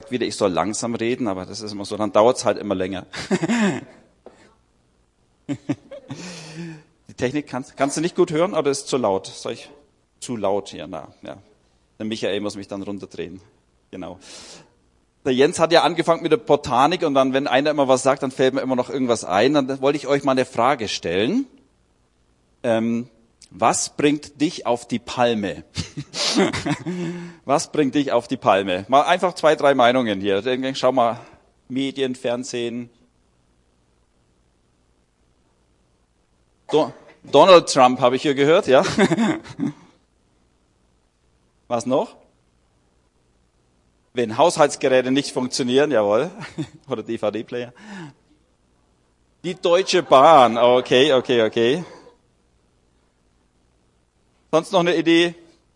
sagt wieder, ich soll langsam reden, aber das ist immer so, dann dauert es halt immer länger. Die Technik kannst du nicht gut hören oder ist zu laut? Soll ich zu laut? Ja. Der Michael muss mich dann runterdrehen. Genau. Der Jens hat ja angefangen mit der Botanik und dann, wenn einer immer was sagt, dann fällt mir immer noch irgendwas ein. Dann wollte ich euch mal eine Frage stellen. Was bringt dich auf die Palme? Was bringt dich auf die Palme? Mal einfach 2, 3 Meinungen hier. Schau mal, Medien, Fernsehen. Donald Trump habe ich hier gehört, ja. Was noch? Wenn Haushaltsgeräte nicht funktionieren, jawohl. Oder DVD-Player. Die Deutsche Bahn, okay. Sonst noch eine Idee?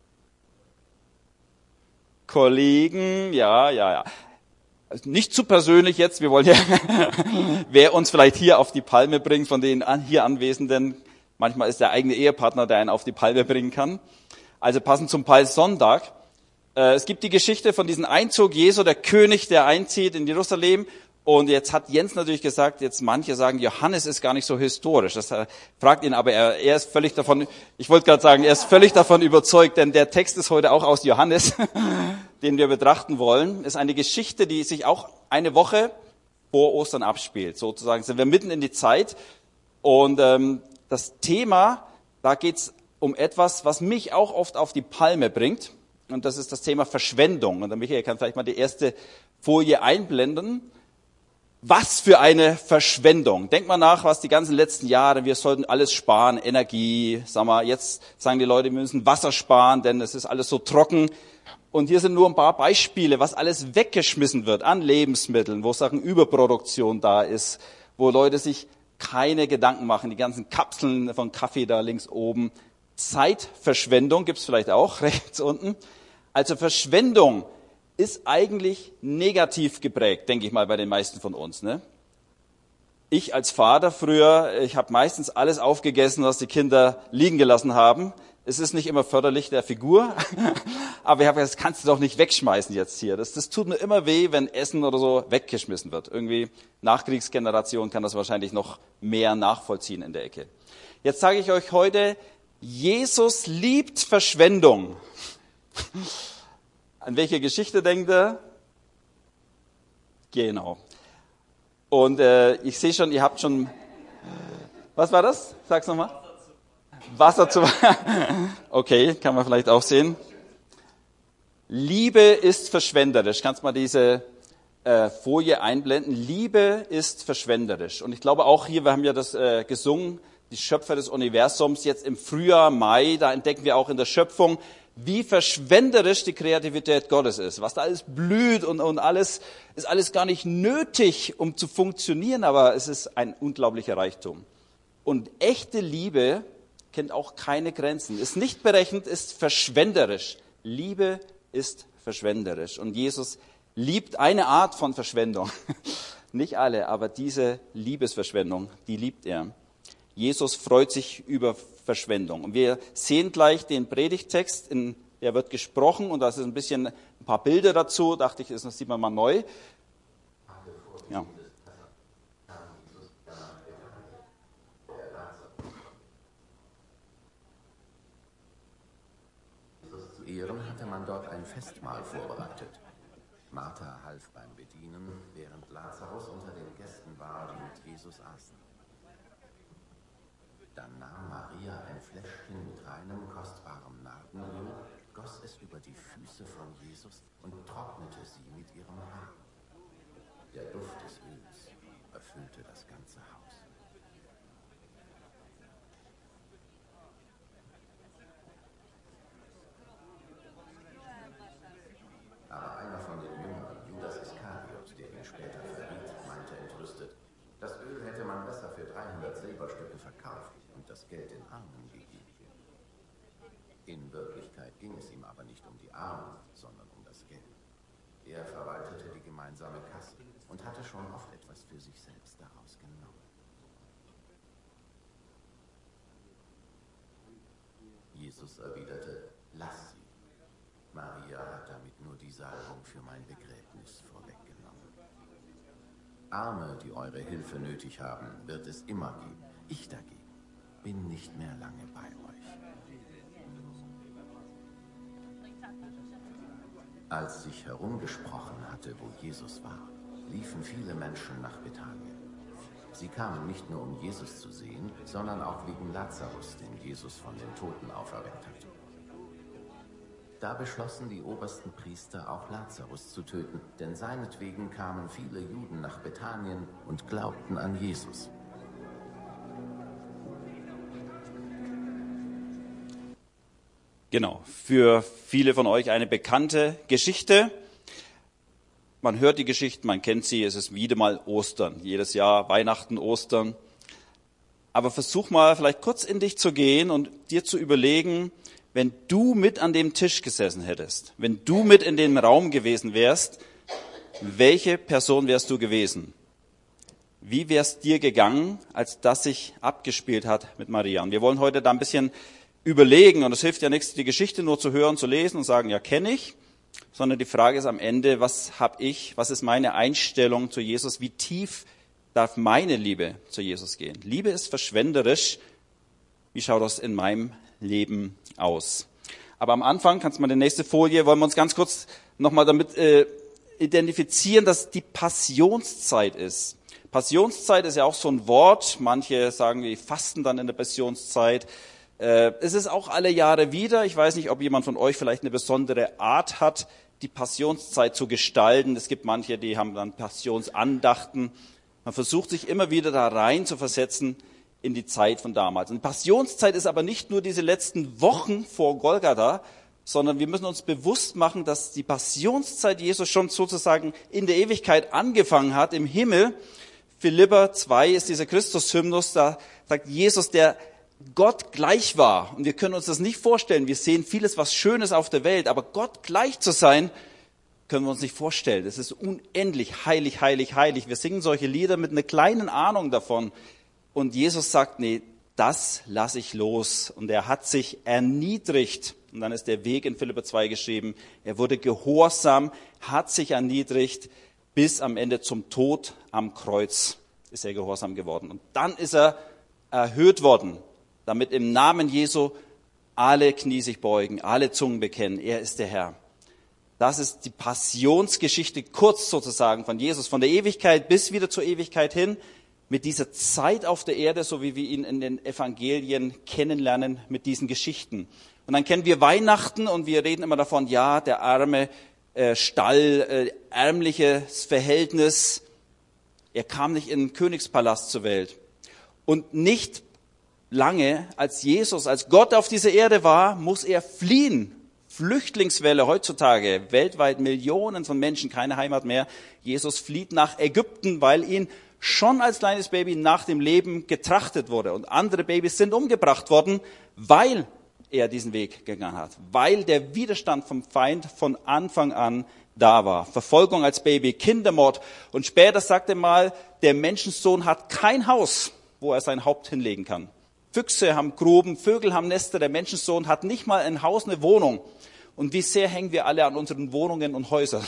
Kollegen, ja. Nicht zu persönlich jetzt, wir wollen ja, wer uns vielleicht hier auf die Palme bringt, von den hier Anwesenden. Manchmal ist der eigene Ehepartner, der einen auf die Palme bringen kann. Also passend zum Palmsonntag. Es gibt die Geschichte von diesem Einzug Jesu, der König, der einzieht in Jerusalem. Und jetzt hat Jens natürlich gesagt, jetzt manche sagen, Johannes ist gar nicht so historisch. Das fragt ihn, aber er ist völlig davon, ich wollte gerade sagen, er ist völlig davon überzeugt, denn der Text ist heute auch aus Johannes, den wir betrachten wollen. Ist eine Geschichte, die sich auch eine Woche vor Ostern abspielt. Sozusagen sind wir mitten in die Zeit. Und das Thema, da geht's um etwas, was mich auch oft auf die Palme bringt. Und das ist das Thema Verschwendung. Und der Michael kann vielleicht mal die erste Folie einblenden. Was für eine Verschwendung. Denkt mal nach, was die ganzen letzten Jahre, wir sollten alles sparen, Energie, jetzt sagen die Leute, wir müssen Wasser sparen, denn es ist alles so trocken. Und hier sind nur ein paar Beispiele, was alles weggeschmissen wird an Lebensmitteln, wo Sachen Überproduktion da ist, wo Leute sich keine Gedanken machen, die ganzen Kapseln von Kaffee da links oben. Zeitverschwendung gibt's vielleicht auch rechts unten. Also Verschwendung ist eigentlich negativ geprägt, denke ich mal, bei den meisten von uns. Ne? Ich als Vater früher, ich habe meistens alles aufgegessen, was die Kinder liegen gelassen haben. Es ist nicht immer förderlich der Figur, aber ich habe gesagt, das kannst du doch nicht wegschmeißen jetzt hier. Das tut mir immer weh, wenn Essen oder so weggeschmissen wird. Irgendwie Nachkriegsgeneration kann das wahrscheinlich noch mehr nachvollziehen in der Ecke. Jetzt sage ich euch heute, Jesus liebt Verschwendung. An welche Geschichte denkt ihr? Genau. Und ich sehe schon, ihr habt schon... Was war das? Sag's nochmal. Wasser zu... Okay, kann man vielleicht auch sehen. Liebe ist verschwenderisch. Kannst du mal diese Folie einblenden? Liebe ist verschwenderisch. Und ich glaube auch hier, wir haben ja das gesungen, die Schöpfer des Universums, jetzt im Frühjahr, Mai, da entdecken wir auch in der Schöpfung, wie verschwenderisch die Kreativität Gottes ist. Was da alles blüht und alles, ist alles gar nicht nötig, um zu funktionieren, aber es ist ein unglaublicher Reichtum. Und echte Liebe kennt auch keine Grenzen, ist nicht berechnend, ist verschwenderisch. Liebe ist verschwenderisch. Und Jesus liebt eine Art von Verschwendung. Nicht alle, aber diese Liebesverschwendung, die liebt er. Jesus freut sich über Verschwendung. Und wir sehen gleich den Predigttext, der wird gesprochen und da ist ein paar Bilder dazu, dachte ich, das sieht man mal neu. Ja. Zu Ehren hatte man dort ein Festmahl vorbereitet. Martha half beim Bedienen, während Lazarus unter den Gästen war, die mit Jesus aßen. Dann nahm Maria ein Fläschchen mit reinem, kostbarem Nardenöl, goss es über die Füße von Jesus und trocknete sie mit ihrem Haar. Der Duft des Öls erfüllte das ganze Haus. Aber einer von den Jüngern, Judas Iskariot, der ihn später verriet, meinte entrüstet, das Öl hätte man besser für 300 Silberstücke verkauft und das Geld den Armen gegeben. In Wirklichkeit ging es ihm aber nicht um die Armen, sondern um das Geld. Er verwaltete die gemeinsame Kasse und hatte schon oft etwas für sich selbst daraus genommen. Jesus erwiderte, lass sie. Maria hat damit nur die Salbung für mein Begräbnis vorweggenommen. Arme, die eure Hilfe nötig haben, wird es immer geben. Ich dagegen bin nicht mehr lange bei euch. Als sich herumgesprochen hatte, wo Jesus war, liefen viele Menschen nach Bethanien. Sie kamen nicht nur, um Jesus zu sehen, sondern auch wegen Lazarus, den Jesus von den Toten auferweckt hatte. Da beschlossen die obersten Priester, auch Lazarus zu töten, denn seinetwegen kamen viele Juden nach Bethanien und glaubten an Jesus. Genau, für viele von euch eine bekannte Geschichte. Man hört die Geschichten, man kennt sie, es ist wieder mal Ostern. Jedes Jahr Weihnachten, Ostern. Aber versuch mal vielleicht kurz in dich zu gehen und dir zu überlegen, wenn du mit an dem Tisch gesessen hättest, wenn du mit in dem Raum gewesen wärst, welche Person wärst du gewesen? Wie wär's dir gegangen, als das sich abgespielt hat mit Maria? Und wir wollen heute da ein bisschen überlegen, und es hilft ja nichts, die Geschichte nur zu hören, zu lesen und sagen, ja, kenne ich, sondern die Frage ist am Ende, was ist meine Einstellung zu Jesus, wie tief darf meine Liebe zu Jesus gehen? Liebe ist verschwenderisch, wie schaut das in meinem Leben aus? Aber am Anfang, kannst du mal die nächste Folie, wollen wir uns ganz kurz nochmal damit identifizieren, dass die Passionszeit ist. Passionszeit ist ja auch so ein Wort, manche sagen, die fasten dann in der Passionszeit. Es ist auch alle Jahre wieder. Ich weiß nicht, ob jemand von euch vielleicht eine besondere Art hat, die Passionszeit zu gestalten. Es gibt manche, die haben dann Passionsandachten. Man versucht sich immer wieder da rein zu versetzen in die Zeit von damals. Und Passionszeit ist aber nicht nur diese letzten Wochen vor Golgatha, sondern wir müssen uns bewusst machen, dass die Passionszeit Jesus schon sozusagen in der Ewigkeit angefangen hat, im Himmel. Philipper 2 ist dieser Christus-Hymnus, da sagt Jesus, der Gott gleich war. Und wir können uns das nicht vorstellen. Wir sehen vieles, was Schönes auf der Welt, aber Gott gleich zu sein, können wir uns nicht vorstellen. Es ist unendlich heilig, heilig, heilig. Wir singen solche Lieder mit einer kleinen Ahnung davon. Und Jesus sagt, nee, das lasse ich los. Und er hat sich erniedrigt. Und dann ist der Weg in Philipper 2 geschrieben. Er wurde gehorsam, hat sich erniedrigt, bis am Ende zum Tod am Kreuz ist er gehorsam geworden. Und dann ist er erhöht worden, damit im Namen Jesu alle Knie sich beugen, alle Zungen bekennen, er ist der Herr. Das ist die Passionsgeschichte kurz sozusagen von Jesus, von der Ewigkeit bis wieder zur Ewigkeit hin, mit dieser Zeit auf der Erde, so wie wir ihn in den Evangelien kennenlernen, mit diesen Geschichten. Und dann kennen wir Weihnachten und wir reden immer davon, ja, der arme Stall, ärmliches Verhältnis. Er kam nicht in den Königspalast zur Welt. Und nicht lange, als Jesus, als Gott auf dieser Erde war, muss er fliehen. Flüchtlingswelle heutzutage, weltweit Millionen von Menschen, keine Heimat mehr. Jesus flieht nach Ägypten, weil ihn schon als kleines Baby nach dem Leben getrachtet wurde. Und andere Babys sind umgebracht worden, weil er diesen Weg gegangen hat. Weil der Widerstand vom Feind von Anfang an da war. Verfolgung als Baby, Kindermord. Und später sagte er mal, der Menschensohn hat kein Haus, wo er sein Haupt hinlegen kann. Füchse haben Gruben, Vögel haben Nester, der Menschensohn hat nicht mal ein Haus, eine Wohnung. Und wie sehr hängen wir alle an unseren Wohnungen und Häusern.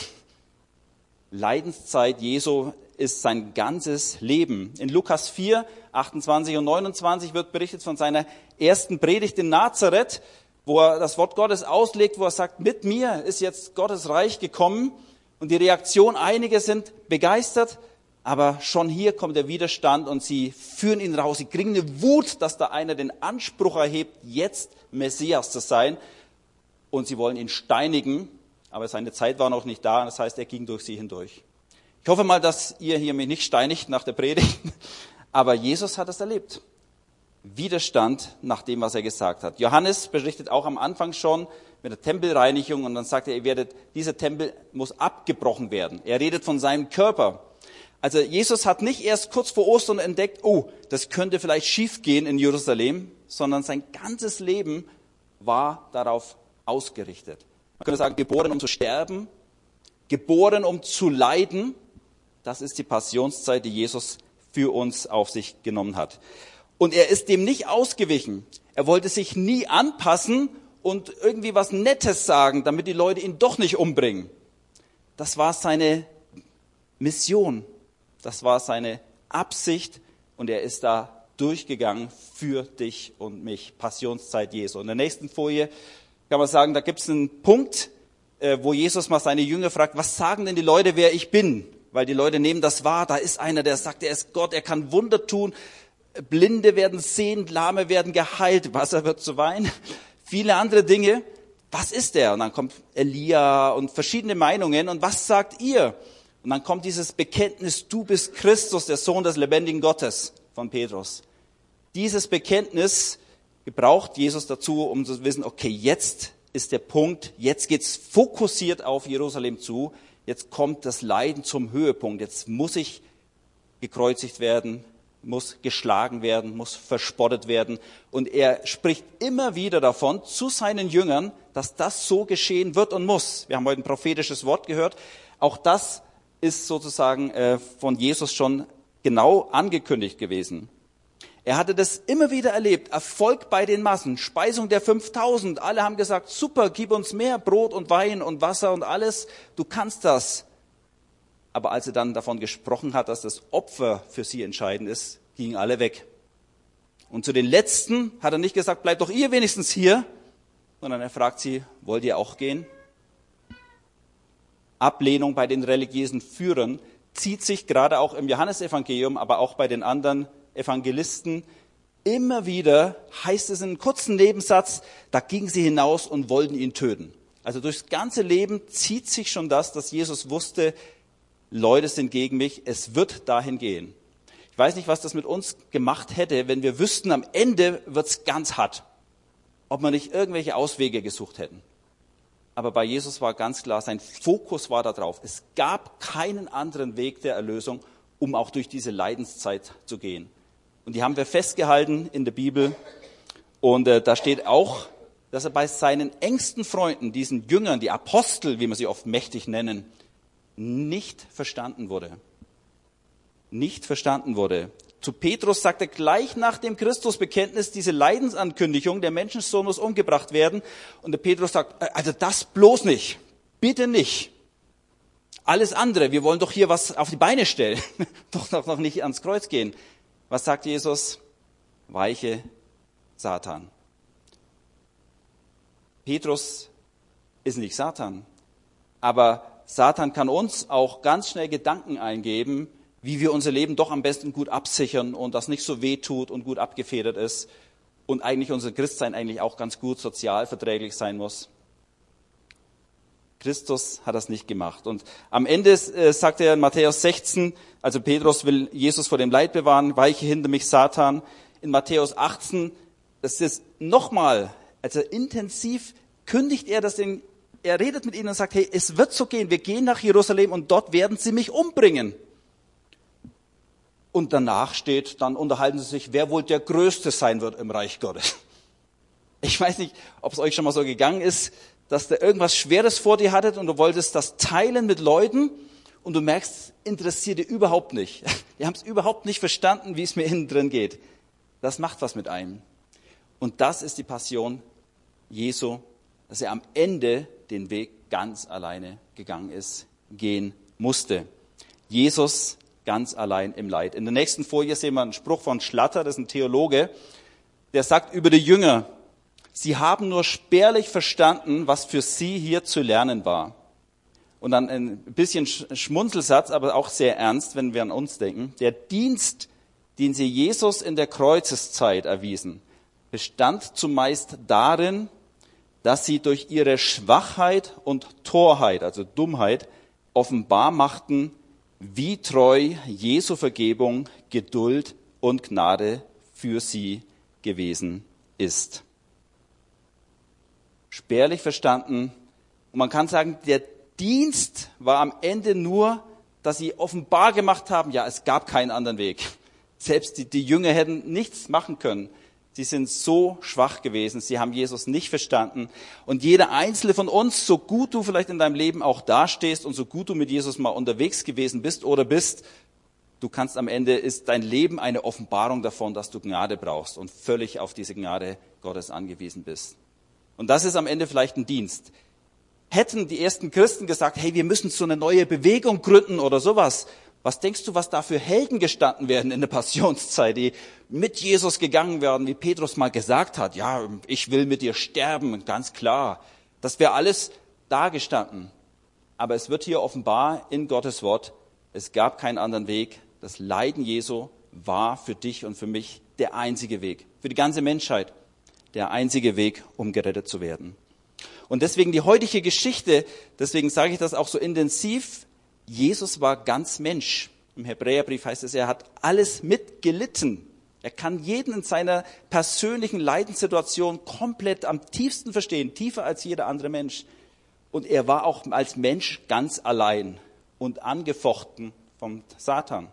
Leidenszeit Jesu ist sein ganzes Leben. In Lukas 4, 28 und 29 wird berichtet von seiner ersten Predigt in Nazareth, wo er das Wort Gottes auslegt, wo er sagt, mit mir ist jetzt Gottes Reich gekommen. Und die Reaktion, einige sind begeistert, aber schon hier kommt der Widerstand und sie führen ihn raus. Sie kriegen eine Wut, dass da einer den Anspruch erhebt, jetzt Messias zu sein. Und sie wollen ihn steinigen, aber seine Zeit war noch nicht da. Das heißt, er ging durch sie hindurch. Ich hoffe mal, dass ihr hier mich nicht steinigt nach der Predigt. Aber Jesus hat es erlebt. Widerstand nach dem, was er gesagt hat. Johannes berichtet auch am Anfang schon mit der Tempelreinigung und dann sagt er, dieser Tempel muss abgebrochen werden. Er redet von seinem Körper. Also Jesus hat nicht erst kurz vor Ostern entdeckt, oh, das könnte vielleicht schief gehen in Jerusalem, sondern sein ganzes Leben war darauf ausgerichtet. Man könnte sagen, geboren um zu sterben, geboren um zu leiden. Das ist die Passionszeit, die Jesus für uns auf sich genommen hat. Und er ist dem nicht ausgewichen. Er wollte sich nie anpassen und irgendwie was Nettes sagen, damit die Leute ihn doch nicht umbringen. Das war seine Mission. Das war seine Absicht und er ist da durchgegangen für dich und mich. Passionszeit Jesu. In der nächsten Folie kann man sagen, da gibt es einen Punkt, wo Jesus mal seine Jünger fragt, was sagen denn die Leute, wer ich bin? Weil die Leute nehmen das wahr, da ist einer, der sagt, er ist Gott, er kann Wunder tun, Blinde werden sehend, Lahme werden geheilt, Wasser wird zu Wein, viele andere Dinge. Was ist er? Und dann kommt Elia und verschiedene Meinungen. Und was sagt ihr? Und dann kommt dieses Bekenntnis, du bist Christus, der Sohn des lebendigen Gottes von Petrus. Dieses Bekenntnis gebraucht Jesus dazu, um zu wissen, okay, jetzt ist der Punkt, jetzt geht's fokussiert auf Jerusalem zu, jetzt kommt das Leiden zum Höhepunkt, jetzt muss ich gekreuzigt werden, muss geschlagen werden, muss verspottet werden. Und er spricht immer wieder davon zu seinen Jüngern, dass das so geschehen wird und muss. Wir haben heute ein prophetisches Wort gehört. Auch das ist sozusagen von Jesus schon genau angekündigt gewesen. Er hatte das immer wieder erlebt. Erfolg bei den Massen, Speisung der 5000. Alle haben gesagt, super, gib uns mehr Brot und Wein und Wasser und alles. Du kannst das. Aber als er dann davon gesprochen hat, dass das Opfer für sie entscheidend ist, gingen alle weg. Und zu den Letzten hat er nicht gesagt, bleibt doch ihr wenigstens hier, sondern er fragt sie, wollt ihr auch gehen? Ablehnung bei den religiösen Führern zieht sich gerade auch im Johannesevangelium, aber auch bei den anderen Evangelisten immer wieder, heißt es in einem kurzen Nebensatz, da gingen sie hinaus und wollten ihn töten. Also durchs ganze Leben zieht sich schon das, dass Jesus wusste, Leute sind gegen mich, es wird dahin gehen. Ich weiß nicht, was das mit uns gemacht hätte, wenn wir wüssten, am Ende wird's ganz hart. Ob wir nicht irgendwelche Auswege gesucht hätten. Aber bei Jesus war ganz klar, sein Fokus war da drauf. Es gab keinen anderen Weg der Erlösung, um auch durch diese Leidenszeit zu gehen. Und die haben wir festgehalten in der Bibel. Und da steht auch, dass er bei seinen engsten Freunden, diesen Jüngern, die Apostel, wie wir sie oft mächtig nennen, nicht verstanden wurde. Nicht verstanden wurde. Zu Petrus sagt er gleich nach dem Christusbekenntnis diese Leidensankündigung, der Menschensohn muss umgebracht werden. Und der Petrus sagt, also das bloß nicht, bitte nicht. Alles andere, wir wollen doch hier was auf die Beine stellen, doch noch nicht ans Kreuz gehen. Was sagt Jesus? Weiche Satan. Petrus ist nicht Satan, aber Satan kann uns auch ganz schnell Gedanken eingeben, wie wir unser Leben doch am besten gut absichern und das nicht so weh tut und gut abgefedert ist und eigentlich unser Christsein eigentlich auch ganz gut sozial verträglich sein muss. Christus hat das nicht gemacht. Und am Ende sagt er in Matthäus 16, also Petrus will Jesus vor dem Leid bewahren, weiche hinter mich, Satan. In Matthäus 18, das ist nochmal, also intensiv kündigt er das er redet mit ihnen und sagt, hey, es wird so gehen, wir gehen nach Jerusalem und dort werden sie mich umbringen. Und danach steht, dann unterhalten sie sich, wer wohl der Größte sein wird im Reich Gottes. Ich weiß nicht, ob es euch schon mal so gegangen ist, dass du irgendwas Schweres vor dir hattet und du wolltest das teilen mit Leuten und du merkst, es interessiert dir überhaupt nicht. Die haben es überhaupt nicht verstanden, wie es mir innen drin geht. Das macht was mit einem. Und das ist die Passion Jesu, dass er am Ende den Weg ganz alleine gegangen ist, gehen musste. Jesus ganz allein im Leid. In der nächsten Folie sehen wir einen Spruch von Schlatter, das ist ein Theologe, der sagt über die Jünger, sie haben nur spärlich verstanden, was für sie hier zu lernen war. Und dann ein bisschen Schmunzelsatz, aber auch sehr ernst, wenn wir an uns denken. Der Dienst, den sie Jesus in der Kreuzeszeit erwiesen, bestand zumeist darin, dass sie durch ihre Schwachheit und Torheit, also Dummheit, offenbar machten, wie treu Jesu Vergebung, Geduld und Gnade für sie gewesen ist. Spärlich verstanden. Und man kann sagen, der Dienst war am Ende nur, dass sie offenbar gemacht haben, ja, es gab keinen anderen Weg. Selbst die Jünger hätten nichts machen können. Sie sind so schwach gewesen, sie haben Jesus nicht verstanden. Und jeder einzelne von uns, so gut du vielleicht in deinem Leben auch dastehst und so gut du mit Jesus mal unterwegs gewesen bist oder bist, du kannst am Ende, ist dein Leben eine Offenbarung davon, dass du Gnade brauchst und völlig auf diese Gnade Gottes angewiesen bist. Und das ist am Ende vielleicht ein Dienst. Hätten die ersten Christen gesagt, hey, wir müssen so eine neue Bewegung gründen oder sowas, Was denkst du, was da für Helden gestanden werden in der Passionszeit, die mit Jesus gegangen werden, wie Petrus mal gesagt hat, ja, ich will mit dir sterben, ganz klar. Das wäre alles da gestanden. Aber es wird hier offenbar in Gottes Wort, es gab keinen anderen Weg. Das Leiden Jesu war für dich und für mich der einzige Weg, für die ganze Menschheit der einzige Weg, um gerettet zu werden. Und deswegen die heutige Geschichte, deswegen sage ich das auch so intensiv, Jesus war ganz Mensch. Im Hebräerbrief heißt es, er hat alles mitgelitten. Er kann jeden in seiner persönlichen Leidenssituation komplett am tiefsten verstehen, tiefer als jeder andere Mensch. Und er war auch als Mensch ganz allein und angefochten vom Satan.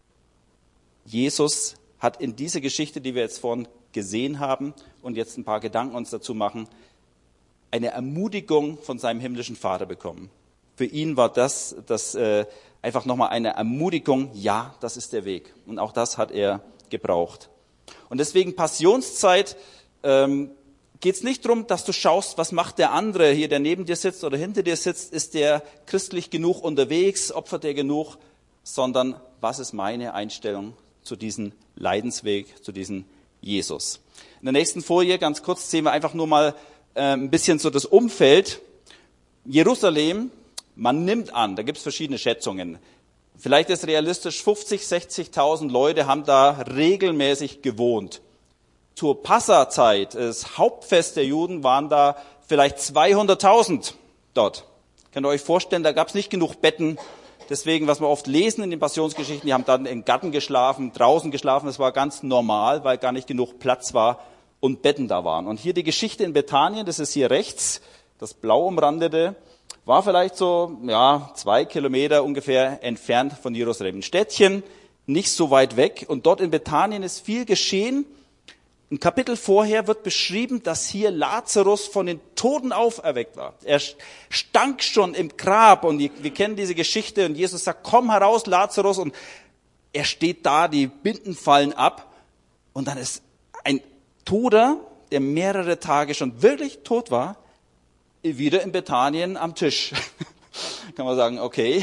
Jesus hat in dieser Geschichte, die wir jetzt vorhin gesehen haben und jetzt ein paar Gedanken uns dazu machen, eine Ermutigung von seinem himmlischen Vater bekommen. Für ihn war das einfach nochmal eine Ermutigung, ja, das ist der Weg. Und auch das hat er gebraucht. Und deswegen Passionszeit geht es nicht darum, dass du schaust, was macht der andere hier, der neben dir sitzt oder hinter dir sitzt, ist der christlich genug unterwegs, opfert er genug, sondern was ist meine Einstellung zu diesem Leidensweg, zu diesem Jesus. In der nächsten Folie, ganz kurz, sehen wir einfach nur mal ein bisschen so das Umfeld. Jerusalem, man nimmt an, da gibt es verschiedene Schätzungen. Vielleicht ist realistisch, 50.000, 60.000 Leute haben da regelmäßig gewohnt. Zur Passazeit, das Hauptfest der Juden, waren da vielleicht 200.000 dort. Könnt ihr euch vorstellen, da gab es nicht genug Betten. Deswegen, was wir oft lesen in den Passionsgeschichten, die haben dann im Garten geschlafen, draußen geschlafen. Das war ganz normal, weil gar nicht genug Platz war und Betten da waren. Und hier die Geschichte in Bethanien, das ist hier rechts, das blau umrandete, war vielleicht so 2 Kilometer ungefähr entfernt von Jerusalem. Ein Städtchen, nicht so weit weg. Und dort in Bethanien ist viel geschehen. Ein Kapitel vorher wird beschrieben, dass hier Lazarus von den Toten auferweckt war. Er stank schon im Grab und wir kennen diese Geschichte und Jesus sagt, komm heraus, Lazarus, und er steht da, die Binden fallen ab und dann ist ein Toter, der mehrere Tage schon wirklich tot war, wieder in Bethanien am Tisch. Kann man sagen, okay,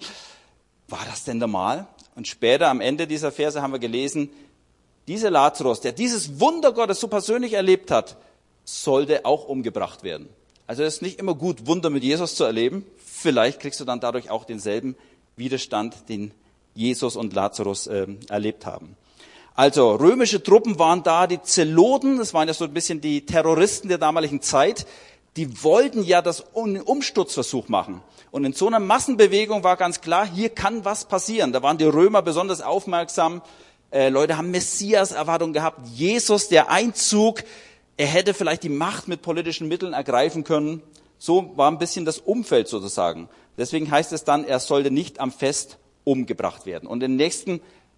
war das denn normal? Und später am Ende dieser Verse haben wir gelesen, dieser Lazarus, der dieses Wunder Gottes so persönlich erlebt hat, sollte auch umgebracht werden. Also es ist nicht immer gut, Wunder mit Jesus zu erleben. Vielleicht kriegst du dann dadurch auch denselben Widerstand, den Jesus und Lazarus erlebt haben. Also römische Truppen waren da, die Zeloten, das waren ja so ein bisschen die Terroristen der damaligen Zeit, die wollten ja das Umsturzversuch machen. Und in so einer Massenbewegung war ganz klar, hier kann was passieren. Da waren die Römer besonders aufmerksam. Leute haben Messias-Erwartung gehabt. Jesus, der Einzug, er hätte vielleicht die Macht mit politischen Mitteln ergreifen können. So war ein bisschen das Umfeld sozusagen. Deswegen heißt es dann, er sollte nicht am Fest umgebracht werden. Und in der nächsten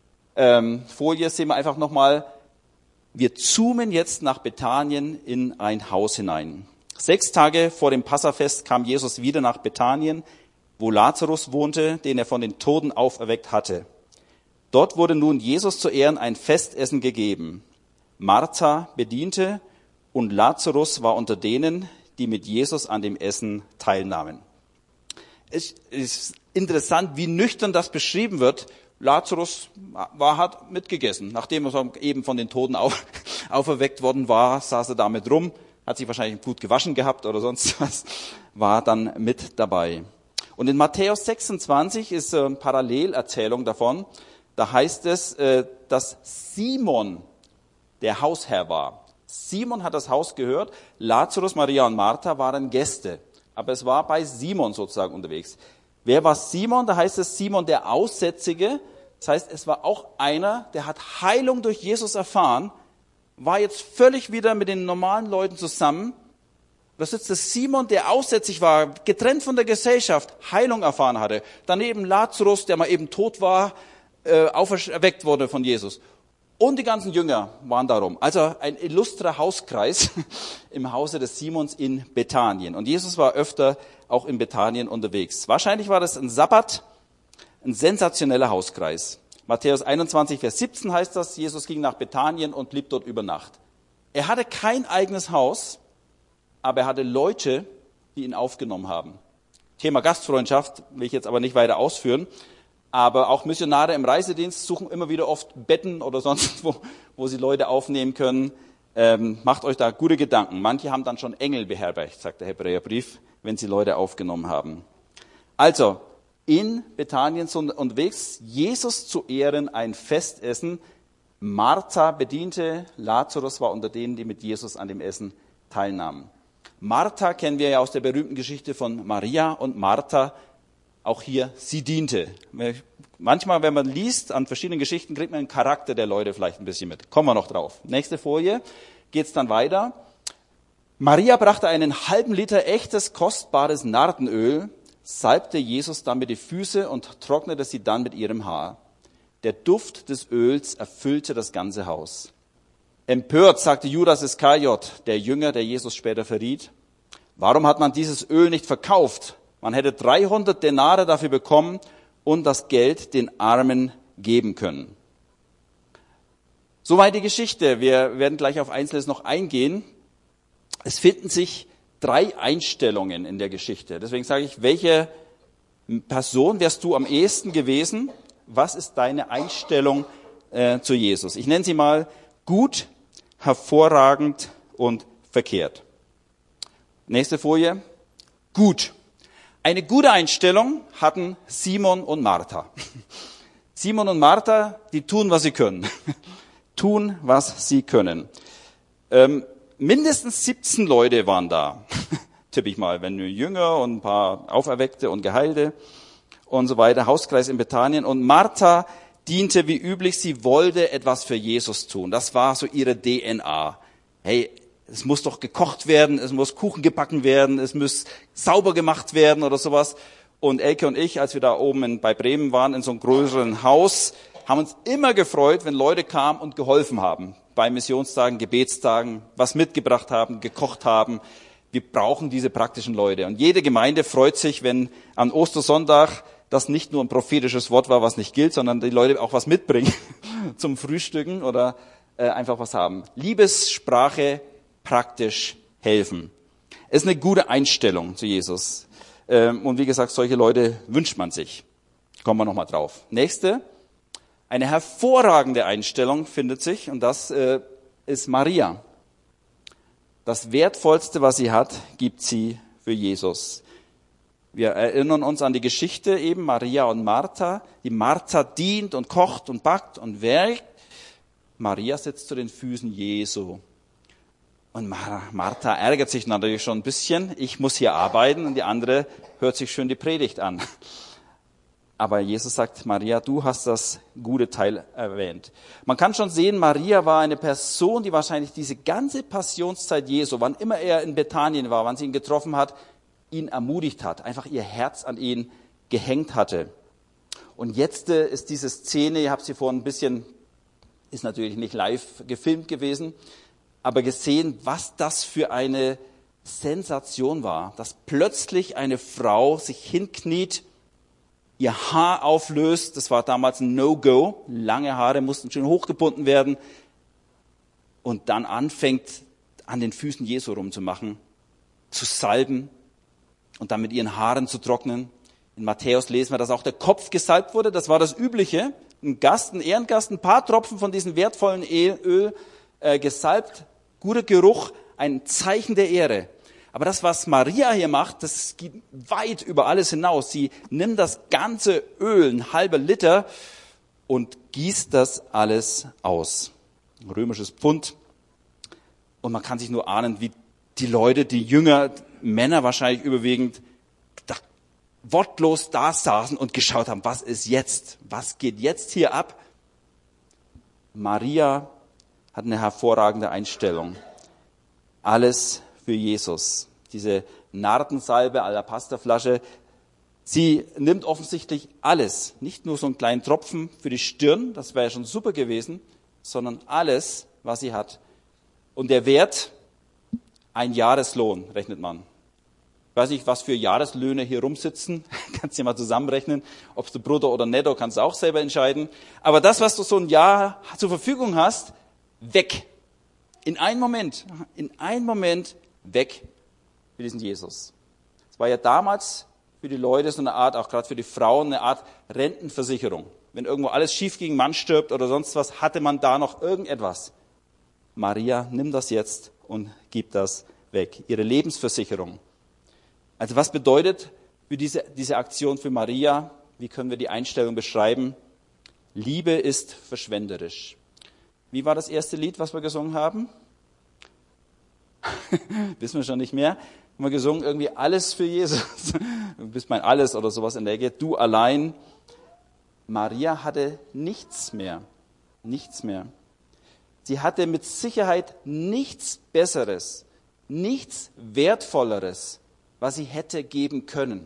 Folie sehen wir einfach nochmal, wir zoomen jetzt nach Bethanien in ein Haus hinein. 6 Tage vor dem Passafest kam Jesus wieder nach Bethanien, wo Lazarus wohnte, den er von den Toten auferweckt hatte. Dort wurde nun Jesus zu Ehren ein Festessen gegeben. Martha bediente und Lazarus war unter denen, die mit Jesus an dem Essen teilnahmen. Es ist interessant, wie nüchtern das beschrieben wird. Lazarus hat mitgegessen. Nachdem er eben von den Toten auferweckt worden war, saß er damit rum, hat sich wahrscheinlich gut gewaschen gehabt oder sonst was, war dann mit dabei. Und in Matthäus 26 ist eine Parallelerzählung davon. Da heißt es, dass Simon der Hausherr war. Simon hat das Haus gehört. Lazarus, Maria und Martha waren Gäste. Aber es war bei Simon sozusagen unterwegs. Wer war Simon? Da heißt es Simon der Aussätzige. Das heißt, es war auch einer, der hat Heilung durch Jesus erfahren, war jetzt völlig wieder mit den normalen Leuten zusammen. Da sitzt der Simon, der aussätzig war, getrennt von der Gesellschaft, Heilung erfahren hatte. Daneben Lazarus, der mal eben tot war, auferweckt wurde von Jesus. Und die ganzen Jünger waren darum. Also ein illustrer Hauskreis im Hause des Simons in Bethanien. Und Jesus war öfter auch in Bethanien unterwegs. Wahrscheinlich war das ein Sabbat, ein sensationeller Hauskreis. Matthäus 21, Vers 17 heißt das, Jesus ging nach Bethanien und blieb dort über Nacht. Er hatte kein eigenes Haus, aber er hatte Leute, die ihn aufgenommen haben. Thema Gastfreundschaft will ich jetzt aber nicht weiter ausführen. Aber auch Missionare im Reisedienst suchen immer wieder oft Betten oder sonst wo sie Leute aufnehmen können. Macht euch da gute Gedanken. Manche haben dann schon Engel beherbergt, sagt der Hebräerbrief, wenn sie Leute aufgenommen haben. Also, in Bethanien sind unterwegs, Jesus zu Ehren ein Festessen. Martha bediente, Lazarus war unter denen, die mit Jesus an dem Essen teilnahmen. Martha kennen wir ja aus der berühmten Geschichte von Maria und Martha, auch hier, sie diente. Manchmal, wenn man liest an verschiedenen Geschichten, kriegt man den Charakter der Leute vielleicht ein bisschen mit. Kommen wir noch drauf. Nächste Folie, geht's dann weiter. Maria brachte einen halben Liter echtes, kostbares Nardenöl, salbte Jesus damit die Füße und trocknete sie dann mit ihrem Haar. Der Duft des Öls erfüllte das ganze Haus. Empört sagte Judas Iskariot, der Jünger, der Jesus später verriet, warum hat man dieses Öl nicht verkauft? Man hätte 300 Denare dafür bekommen und das Geld den Armen geben können. Soweit die Geschichte. Wir werden gleich auf Einzelnes noch eingehen. Es finden sich 3 Einstellungen in der Geschichte. Deswegen sage ich, welche Person wärst du am ehesten gewesen? Was ist deine Einstellung zu Jesus? Ich nenne sie mal gut, hervorragend und verkehrt. Nächste Folie. Gut. Eine gute Einstellung hatten Simon und Martha. Simon und Martha, die tun, was sie können. Tun, was sie können. Mindestens 17 Leute waren da, tippe ich mal, wenn nur Jünger und ein paar Auferweckte und Geheilte und so weiter, Hauskreis in Bethanien. Und Martha diente wie üblich, sie wollte etwas für Jesus tun. Das war so ihre DNA. Hey, es muss doch gekocht werden, es muss Kuchen gebacken werden, es muss sauber gemacht werden oder sowas. Und Elke und ich, als wir da oben bei Bremen waren, in so einem größeren Haus, haben uns immer gefreut, wenn Leute kamen und geholfen haben. Bei Missionstagen, Gebetstagen, was mitgebracht haben, gekocht haben. Wir brauchen diese praktischen Leute. Und jede Gemeinde freut sich, wenn an Ostersonntag das nicht nur ein prophetisches Wort war, was nicht gilt, sondern die Leute auch was mitbringen zum Frühstücken oder einfach was haben. Liebessprache, praktisch helfen. Ist eine gute Einstellung zu Jesus. Und wie gesagt, solche Leute wünscht man sich. Kommen wir nochmal drauf. Nächste. Eine hervorragende Einstellung findet sich, und das ist Maria. Das Wertvollste, was sie hat, gibt sie für Jesus. Wir erinnern uns an die Geschichte eben, Maria und Martha. Die Martha dient und kocht und backt und werkt. Maria sitzt zu den Füßen Jesu. Und Martha ärgert sich natürlich schon ein bisschen. Ich muss hier arbeiten und die andere hört sich schön die Predigt an. Aber Jesus sagt, Maria, du hast das gute Teil erwähnt. Man kann schon sehen, Maria war eine Person, die wahrscheinlich diese ganze Passionszeit Jesu, wann immer er in Bethanien war, wann sie ihn getroffen hat, ihn ermutigt hat, einfach ihr Herz an ihn gehängt hatte. Und jetzt ist diese Szene, ihr habt sie vorhin ein bisschen, ist natürlich nicht live gefilmt gewesen, aber gesehen, was das für eine Sensation war, dass plötzlich eine Frau sich hinkniet, ihr Haar auflöst, das war damals ein No-Go, lange Haare mussten schön hochgebunden werden und dann anfängt, an den Füßen Jesu rumzumachen, zu salben und dann mit ihren Haaren zu trocknen. In Matthäus lesen wir, dass auch der Kopf gesalbt wurde, das war das Übliche, ein Gast, ein Ehrengast, ein paar Tropfen von diesem wertvollen Öl gesalbt, guter Geruch, ein Zeichen der Ehre. Aber das, was Maria hier macht, das geht weit über alles hinaus. Sie nimmt das ganze Öl, ein halber Liter, und gießt das alles aus. Ein römisches Pfund. Und man kann sich nur ahnen, wie die Leute, die Jünger, Männer wahrscheinlich überwiegend, wortlos da saßen und geschaut haben, was ist jetzt? Was geht jetzt hier ab? Maria hat eine hervorragende Einstellung. Alles für Jesus. Diese Nardensalbe, Alabasterflasche, sie nimmt offensichtlich alles. Nicht nur so einen kleinen Tropfen für die Stirn, das wäre ja schon super gewesen, sondern alles, was sie hat. Und der Wert, ein Jahreslohn, rechnet man. Ich weiß nicht, was für Jahreslöhne hier rumsitzen. Kannst du mal zusammenrechnen. Ob du brutto oder netto, kannst du auch selber entscheiden. Aber das, was du so ein Jahr zur Verfügung hast, weg. In einem Moment weg für diesen Jesus. Es war ja damals für die Leute so eine Art, auch gerade für die Frauen, eine Art Rentenversicherung. Wenn irgendwo alles schief ging, Mann stirbt oder sonst was, hatte man da noch irgendetwas. Maria, nimm das jetzt und gib das weg. Ihre Lebensversicherung. Also was bedeutet für diese Aktion für Maria? Wie können wir die Einstellung beschreiben? Liebe ist verschwenderisch. Wie war das erste Lied, was wir gesungen haben? Wissen wir schon nicht mehr. Haben wir gesungen, irgendwie alles für Jesus. Du bist mein Alles oder sowas in der Ecke. Du allein. Maria hatte nichts mehr. Nichts mehr. Sie hatte mit Sicherheit nichts Besseres, nichts Wertvolleres, was sie hätte geben können.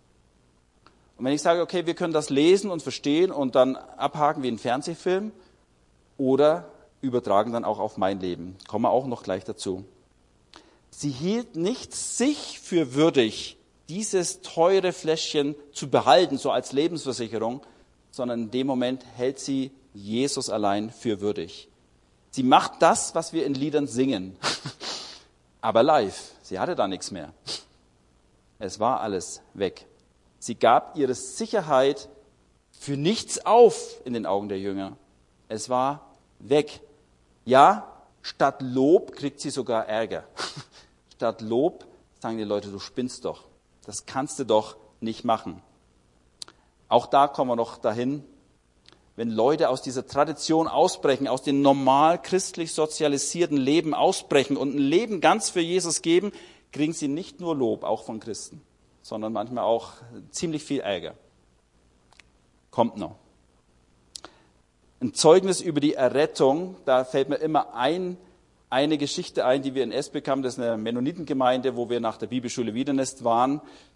Und wenn ich sage, okay, wir können das lesen und verstehen und dann abhaken wie ein Fernsehfilm oder übertragen dann auch auf mein Leben. Kommen wir auch noch gleich dazu. Sie hielt nicht sich für würdig, dieses teure Fläschchen zu behalten, so als Lebensversicherung, sondern in dem Moment hält sie Jesus allein für würdig. Sie macht das, was wir in Liedern singen, aber live. Sie hatte da nichts mehr. Es war alles weg. Sie gab ihre Sicherheit für nichts auf in den Augen der Jünger. Es war weg. Ja, statt Lob kriegt sie sogar Ärger. Statt Lob sagen die Leute, du spinnst doch. Das kannst du doch nicht machen. Auch da kommen wir noch dahin. Wenn Leute aus dieser Tradition ausbrechen, aus dem normal christlich sozialisierten Leben ausbrechen und ein Leben ganz für Jesus geben, kriegen sie nicht nur Lob, auch von Christen, sondern manchmal auch ziemlich viel Ärger. Kommt noch. Ein Zeugnis über die Errettung, da fällt mir immer eine Geschichte ein, die wir in Esbeck haben. Das ist eine Mennonitengemeinde, wo wir nach der Bibelschule Wiedernest waren.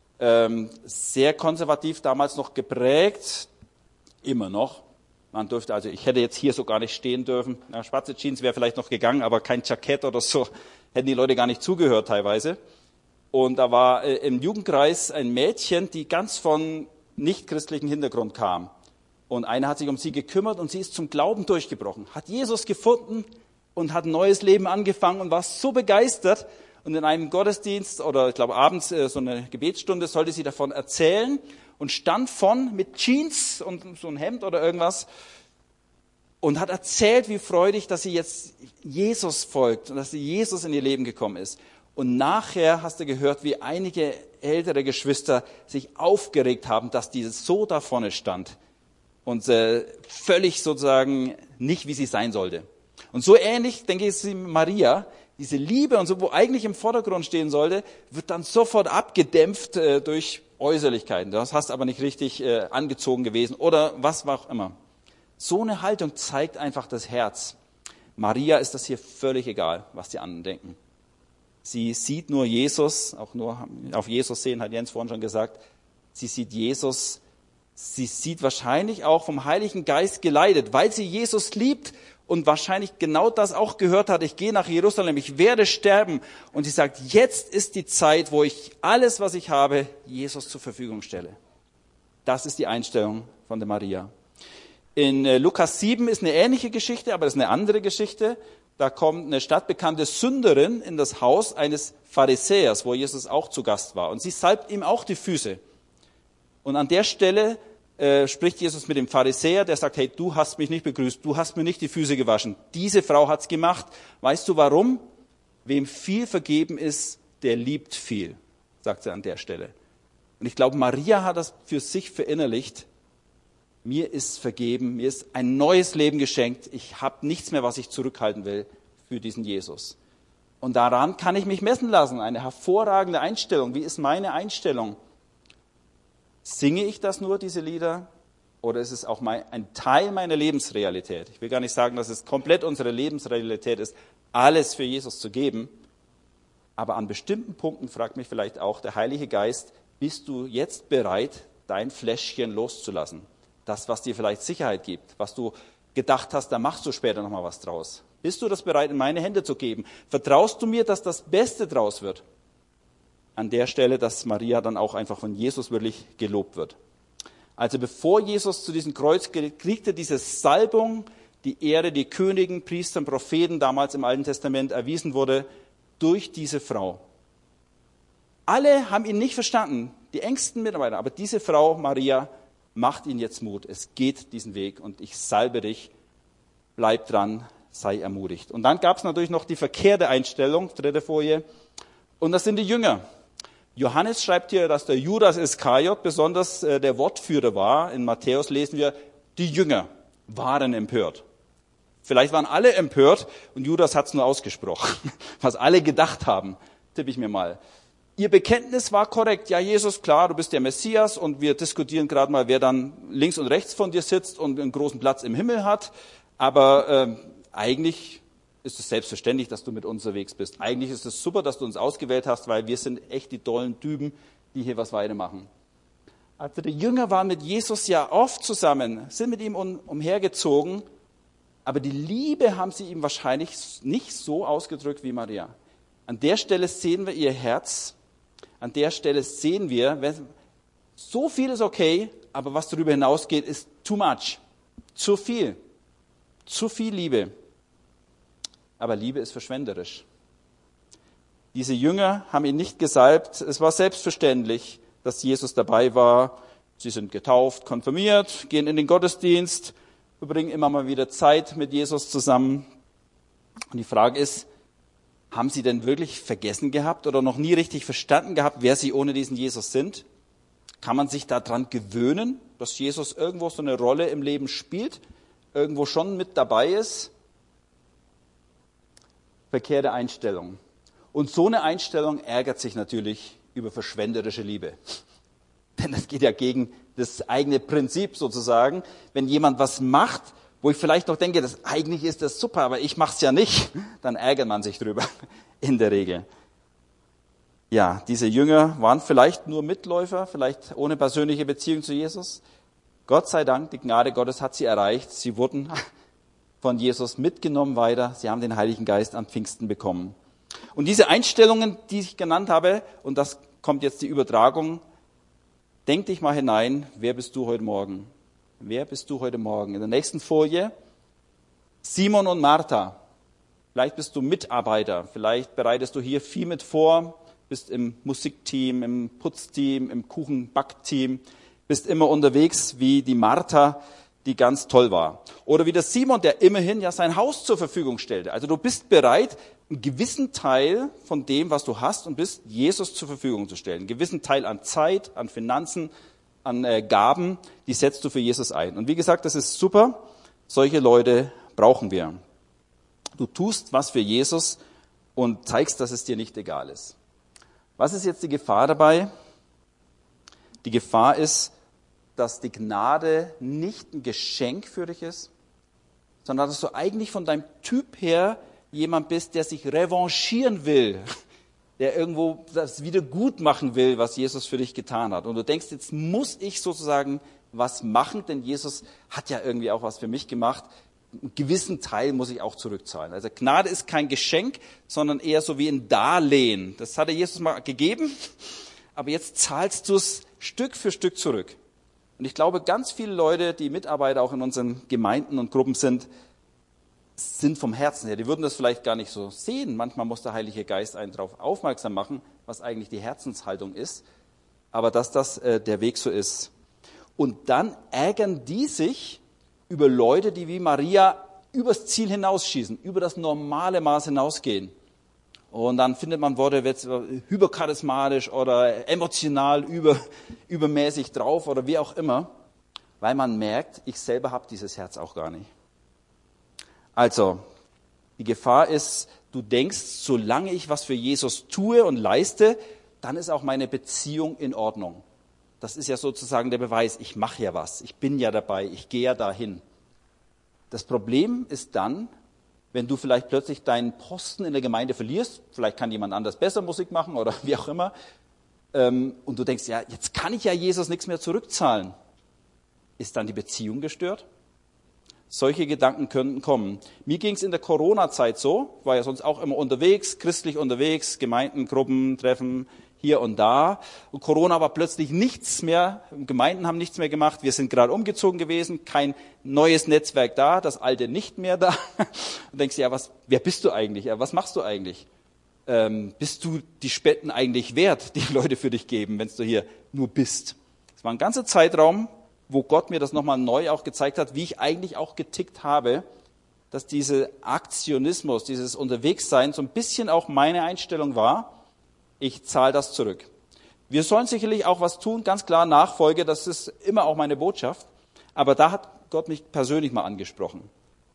Sehr konservativ damals noch geprägt, immer noch. Man durfte, also ich hätte jetzt hier so gar nicht stehen dürfen. Na, schwarze Jeans wäre vielleicht noch gegangen, aber kein Jackett oder so. Hätten die Leute gar nicht zugehört teilweise. Und da war im Jugendkreis ein Mädchen, die ganz von nicht-christlichem Hintergrund kam. Und einer hat sich um sie gekümmert und sie ist zum Glauben durchgebrochen. Hat Jesus gefunden und hat ein neues Leben angefangen und war so begeistert. Und in einem Gottesdienst oder ich glaube abends so eine Gebetsstunde sollte sie davon erzählen und stand mit Jeans und so ein Hemd oder irgendwas und hat erzählt, wie freudig, dass sie jetzt Jesus folgt und dass sie Jesus in ihr Leben gekommen ist. Und nachher hast du gehört, wie einige ältere Geschwister sich aufgeregt haben, dass die so da vorne stand und völlig sozusagen nicht, wie sie sein sollte. Und so ähnlich, denke ich, ist Maria. Diese Liebe und so, wo eigentlich im Vordergrund stehen sollte, wird dann sofort abgedämpft durch Äußerlichkeiten. Das hast aber nicht richtig angezogen gewesen oder was auch immer. So eine Haltung zeigt einfach das Herz. Maria ist das hier völlig egal, was die anderen denken. Sie sieht nur Jesus, auch nur auf Jesus sehen, hat Jens vorhin schon gesagt. Sie sieht Jesus, sie sieht wahrscheinlich auch vom Heiligen Geist geleitet, weil sie Jesus liebt und wahrscheinlich genau das auch gehört hat. Ich gehe nach Jerusalem, ich werde sterben. Und sie sagt, jetzt ist die Zeit, wo ich alles, was ich habe, Jesus zur Verfügung stelle. Das ist die Einstellung von der Maria. In Lukas 7 ist eine ähnliche Geschichte, aber das ist eine andere Geschichte. Da kommt eine stadtbekannte Sünderin in das Haus eines Pharisäers, wo Jesus auch zu Gast war. Und sie salbt ihm auch die Füße. Und an der Stelle spricht Jesus mit dem Pharisäer, der sagt, hey, du hast mich nicht begrüßt, du hast mir nicht die Füße gewaschen. Diese Frau hat's gemacht. Weißt du warum? Wem viel vergeben ist, der liebt viel, sagt er an der Stelle. Und ich glaube, Maria hat das für sich verinnerlicht. Mir ist vergeben, mir ist ein neues Leben geschenkt. Ich habe nichts mehr, was ich zurückhalten will für diesen Jesus. Und daran kann ich mich messen lassen. Eine hervorragende Einstellung. Wie ist meine Einstellung? Singe ich das nur, diese Lieder, oder ist es auch ein Teil meiner Lebensrealität? Ich will gar nicht sagen, dass es komplett unsere Lebensrealität ist, alles für Jesus zu geben. Aber an bestimmten Punkten fragt mich vielleicht auch der Heilige Geist, bist du jetzt bereit, dein Fläschchen loszulassen? Das, was dir vielleicht Sicherheit gibt, was du gedacht hast, da machst du später nochmal was draus. Bist du das bereit, in meine Hände zu geben? Vertraust du mir, dass das Beste draus wird? An der Stelle, dass Maria dann auch einfach von Jesus wirklich gelobt wird. Also bevor Jesus zu diesem Kreuz kriegte, diese Salbung, die Ehre, die Königen, Priestern, Propheten damals im Alten Testament erwiesen wurde, durch diese Frau. Alle haben ihn nicht verstanden. die engsten Mitarbeiter. Aber diese Frau, Maria, macht ihnen jetzt Mut. Es geht diesen Weg und ich salbe dich. Bleib dran, sei ermutigt. Und dann gab es natürlich noch die verkehrte Einstellung, 3. Folie. Und das sind die Jünger. Johannes schreibt hier, dass der Judas Iskariot besonders der Wortführer war. In Matthäus lesen wir, die Jünger waren empört. Vielleicht waren alle empört und Judas hat es nur ausgesprochen, was alle gedacht haben, tippe ich mir mal. Ihr Bekenntnis war korrekt. Ja, Jesus, klar, du bist der Messias und wir diskutieren gerade mal, wer dann links und rechts von dir sitzt und einen großen Platz im Himmel hat. Aber eigentlich ist es selbstverständlich, dass du mit uns unterwegs bist. Eigentlich ist es super, dass du uns ausgewählt hast, weil wir sind echt die tollen Typen, die hier was weitermachen. Also die Jünger waren mit Jesus ja oft zusammen, sind mit ihm umhergezogen, aber die Liebe haben sie ihm wahrscheinlich nicht so ausgedrückt wie Maria. An der Stelle sehen wir ihr Herz, an der Stelle sehen wir, so viel ist okay, aber was darüber hinausgeht, ist too much, zu viel Liebe. Aber Liebe ist verschwenderisch. Diese Jünger haben ihn nicht gesalbt. Es war selbstverständlich, dass Jesus dabei war. Sie sind getauft, konfirmiert, gehen in den Gottesdienst, verbringen immer mal wieder Zeit mit Jesus zusammen. Und die Frage ist, haben sie denn wirklich vergessen gehabt oder noch nie richtig verstanden gehabt, wer sie ohne diesen Jesus sind? Kann man sich daran gewöhnen, dass Jesus irgendwo so eine Rolle im Leben spielt, irgendwo schon mit dabei ist? Verkehrte Einstellung. Und so eine Einstellung ärgert sich natürlich über verschwenderische Liebe. Denn das geht ja gegen das eigene Prinzip sozusagen. Wenn jemand was macht, wo ich vielleicht noch denke, eigentlich ist das super, aber ich mache es ja nicht, dann ärgert man sich drüber, in der Regel. Ja, diese Jünger waren vielleicht nur Mitläufer, vielleicht ohne persönliche Beziehung zu Jesus. Gott sei Dank, die Gnade Gottes hat sie erreicht. Sie wurden von Jesus mitgenommen weiter. Sie haben den Heiligen Geist am Pfingsten bekommen. Und diese Einstellungen, die ich genannt habe, und das kommt jetzt die Übertragung, denk dich mal hinein, wer bist du heute Morgen? Wer bist du heute Morgen? In der nächsten Folie, Simon und Martha. Vielleicht bist du Mitarbeiter, vielleicht bereitest du hier viel mit vor, bist im Musikteam, im Putzteam, im Kuchenbackteam, bist immer unterwegs wie die Martha, die ganz toll war. Oder wie der Simon, der immerhin ja sein Haus zur Verfügung stellte. Also du bist bereit, einen gewissen Teil von dem, was du hast und bist, Jesus zur Verfügung zu stellen. Einen gewissen Teil an Zeit, an Finanzen, an Gaben, die setzt du für Jesus ein. Und wie gesagt, das ist super. Solche Leute brauchen wir. Du tust was für Jesus und zeigst, dass es dir nicht egal ist. Was ist jetzt die Gefahr dabei? Die Gefahr ist, dass die Gnade nicht ein Geschenk für dich ist, sondern dass du eigentlich von deinem Typ her jemand bist, der sich revanchieren will, der irgendwo das wieder gut machen will, was Jesus für dich getan hat. Und du denkst, jetzt muss ich sozusagen was machen, denn Jesus hat ja irgendwie auch was für mich gemacht. Einen gewissen Teil muss ich auch zurückzahlen. Also Gnade ist kein Geschenk, sondern eher so wie ein Darlehen. Das hat er Jesus mal gegeben, aber jetzt zahlst du es Stück für Stück zurück. Und ich glaube, ganz viele Leute, die Mitarbeiter auch in unseren Gemeinden und Gruppen sind vom Herzen her. Die würden das vielleicht gar nicht so sehen. Manchmal muss der Heilige Geist einen darauf aufmerksam machen, was eigentlich die Herzenshaltung ist. Aber dass das der Weg so ist. Und dann ärgern die sich über Leute, die wie Maria übers Ziel hinausschießen, über das normale Maß hinausgehen. Und dann findet man Worte, hypercharismatisch oder emotional übermäßig drauf oder wie auch immer, weil man merkt, ich selber habe dieses Herz auch gar nicht. Also, die Gefahr ist, du denkst, solange ich was für Jesus tue und leiste, dann ist auch meine Beziehung in Ordnung. Das ist ja sozusagen der Beweis, ich mache ja was, ich bin ja dabei, ich gehe ja dahin. Das Problem ist dann, wenn du vielleicht plötzlich deinen Posten in der Gemeinde verlierst, vielleicht kann jemand anders besser Musik machen oder wie auch immer, und du denkst, ja, jetzt kann ich ja Jesus nichts mehr zurückzahlen. Ist dann die Beziehung gestört? Solche Gedanken könnten kommen. Mir ging es in der Corona-Zeit so, war ja sonst auch immer unterwegs, christlich unterwegs, Gemeinden, Gruppen, Treffen, hier und da. Und Corona war plötzlich nichts mehr, Gemeinden haben nichts mehr gemacht, wir sind gerade umgezogen gewesen, kein neues Netzwerk da, das alte nicht mehr da. Und denkst du, ja, wer bist du eigentlich? Ja, was machst du eigentlich? bist du die Spenden eigentlich wert, die Leute für dich geben, wenn du hier nur bist? Es war ein ganzer Zeitraum, wo Gott mir das nochmal neu auch gezeigt hat, wie ich eigentlich auch getickt habe, dass dieser Aktionismus, dieses Unterwegssein so ein bisschen auch meine Einstellung war, ich zahle das zurück. Wir sollen sicherlich auch was tun, ganz klar Nachfolge, das ist immer auch meine Botschaft, aber da hat Gott mich persönlich mal angesprochen.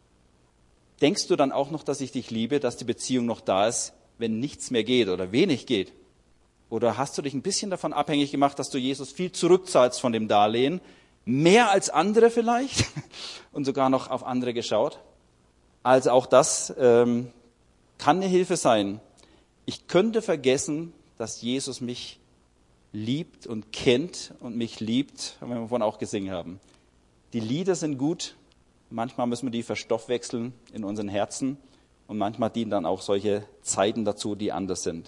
Denkst du dann auch noch, dass ich dich liebe, dass die Beziehung noch da ist, wenn nichts mehr geht oder wenig geht? Oder hast du dich ein bisschen davon abhängig gemacht, dass du Jesus viel zurückzahlst von dem Darlehen, mehr als andere vielleicht und sogar noch auf andere geschaut? Also auch das kann eine Hilfe sein. Ich könnte vergessen, dass Jesus mich liebt und kennt und mich liebt, haben wir vorhin auch gesungen haben. Die Lieder sind gut, manchmal müssen wir die verstoffwechseln in unseren Herzen und manchmal dienen dann auch solche Zeiten dazu, die anders sind.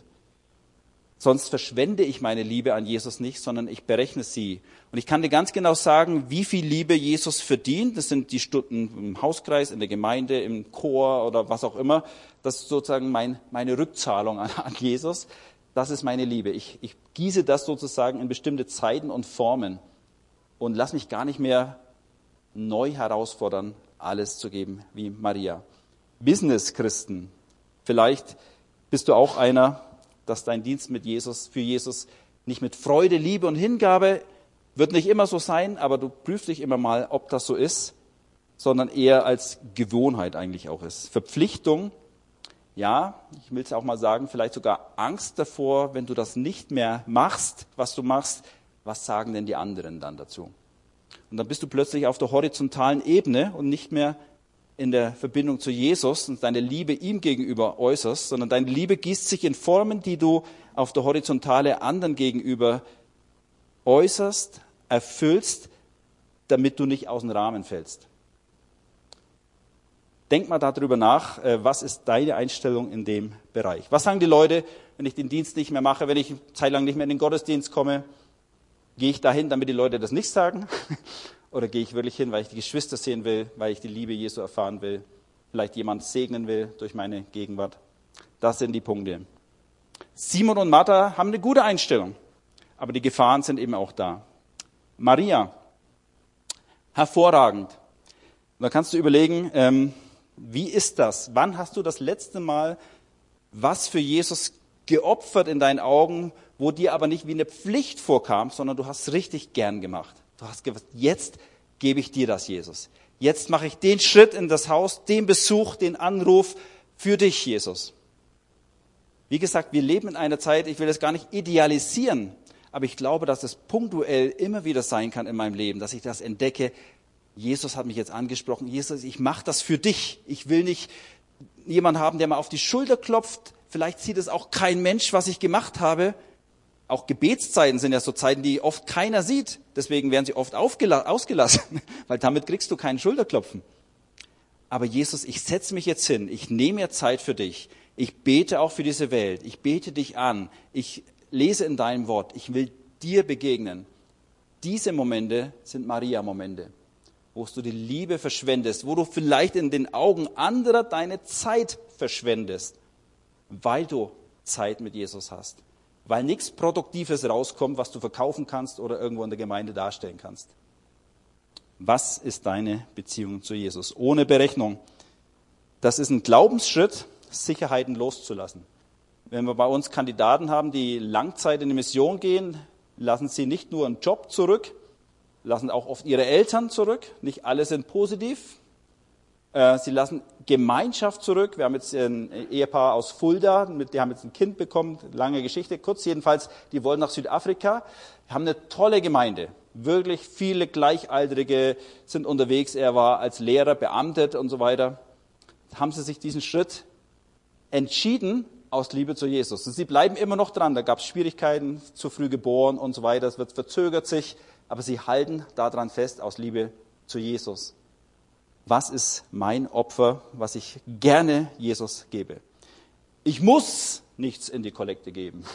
Sonst verschwende ich meine Liebe an Jesus nicht, sondern ich berechne sie. Und ich kann dir ganz genau sagen, wie viel Liebe Jesus verdient. Das sind die Stunden im Hauskreis, in der Gemeinde, im Chor oder was auch immer. Das ist sozusagen meine Rückzahlung an Jesus. Das ist meine Liebe. Ich gieße das sozusagen in bestimmte Zeiten und Formen und lass mich gar nicht mehr neu herausfordern, alles zu geben wie Maria. Business-Christen, vielleicht bist du auch einer, dass dein Dienst mit Jesus, für Jesus nicht mit Freude, Liebe und Hingabe, wird nicht immer so sein, aber du prüfst dich immer mal, ob das so ist, sondern eher als Gewohnheit eigentlich auch ist. Verpflichtung, ja, ich will es auch mal sagen, vielleicht sogar Angst davor, wenn du das nicht mehr machst, was du machst, was sagen denn die anderen dann dazu? Und dann bist du plötzlich auf der horizontalen Ebene und nicht mehr in der Verbindung zu Jesus und deine Liebe ihm gegenüber äußerst, sondern deine Liebe gießt sich in Formen, die du auf der Horizontale anderen gegenüber äußerst, erfüllst, damit du nicht aus dem Rahmen fällst. Denk mal darüber nach, was ist deine Einstellung in dem Bereich? Was sagen die Leute, wenn ich den Dienst nicht mehr mache, wenn ich eine Zeit lang nicht mehr in den Gottesdienst komme? Gehe ich dahin, damit die Leute das nicht sagen? Oder gehe ich wirklich hin, weil ich die Geschwister sehen will, weil ich die Liebe Jesu erfahren will, vielleicht jemand segnen will durch meine Gegenwart? Das sind die Punkte. Simon und Martha haben eine gute Einstellung, aber die Gefahren sind eben auch da. Maria, hervorragend. Und da kannst du überlegen, wie ist das? Wann hast du das letzte Mal was für Jesus geopfert in deinen Augen, wo dir aber nicht wie eine Pflicht vorkam, sondern du hast es richtig gern gemacht. Du hast gesagt, jetzt gebe ich dir das, Jesus. Jetzt mache ich den Schritt in das Haus, den Besuch, den Anruf für dich, Jesus. Wie gesagt, wir leben in einer Zeit, ich will das gar nicht idealisieren, aber ich glaube, dass es punktuell immer wieder sein kann in meinem Leben, dass ich das entdecke. Jesus hat mich jetzt angesprochen. Jesus, ich mache das für dich. Ich will nicht jemanden haben, der mal auf die Schulter klopft. Vielleicht sieht es auch kein Mensch, was ich gemacht habe. Auch Gebetszeiten sind ja so Zeiten, die oft keiner sieht. Deswegen werden sie oft ausgelassen, weil damit kriegst du keinen Schulterklopfen. Aber Jesus, ich setze mich jetzt hin. Ich nehme mir Zeit für dich. Ich bete auch für diese Welt. Ich bete dich an. Ich lese in deinem Wort. Ich will dir begegnen. Diese Momente sind Maria-Momente, wo du die Liebe verschwendest, wo du vielleicht in den Augen anderer deine Zeit verschwendest, weil du Zeit mit Jesus hast, weil nichts Produktives rauskommt, was du verkaufen kannst oder irgendwo in der Gemeinde darstellen kannst. Was ist deine Beziehung zu Jesus? Ohne Berechnung. Das ist ein Glaubensschritt, Sicherheiten loszulassen. Wenn wir bei uns Kandidaten haben, die Langzeit in die Mission gehen, lassen sie nicht nur einen Job zurück, lassen auch oft ihre Eltern zurück. Nicht alle sind positiv. Sie lassen Gemeinschaft zurück. Wir haben jetzt ein Ehepaar aus Fulda, die haben jetzt ein Kind bekommen, lange Geschichte, kurz jedenfalls, die wollen nach Südafrika, haben eine tolle Gemeinde. Wirklich viele Gleichaltrige sind unterwegs. Er war als Lehrer beamtet und so weiter. Haben sie sich diesen Schritt entschieden aus Liebe zu Jesus. Und sie bleiben immer noch dran. Da gab es Schwierigkeiten, zu früh geboren und so weiter. Es verzögert sich. Aber sie halten daran fest aus Liebe zu Jesus. Was ist mein Opfer, was ich gerne Jesus gebe? Ich muss nichts in die Kollekte geben.